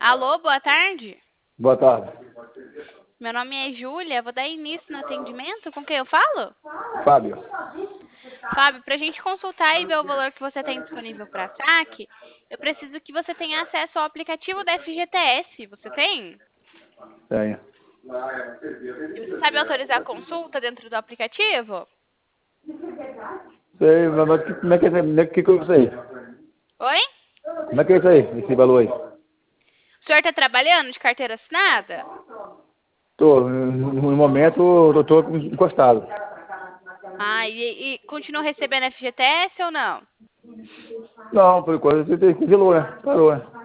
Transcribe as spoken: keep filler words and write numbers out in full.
Alô, boa tarde. Boa tarde. Meu nome é Júlia, vou dar início no atendimento. Com quem eu falo? Fábio. Fábio, para a gente consultar e ver o valor que você tem disponível para saque, eu preciso que você tenha acesso ao aplicativo da F G T S. Você tem? Tenho. E você sabe autorizar a consulta dentro do aplicativo? Sei, mas mas que- como é que é isso aí? Como é que que é isso aí? Oi? Como é que é isso aí, esse valor aí? O senhor está trabalhando de carteira assinada? Tô, no no momento, eu tô encostado. Ah, e, e continua recebendo F G T S ou não? Não, por enquanto, esse esse valor, né? Parou, né?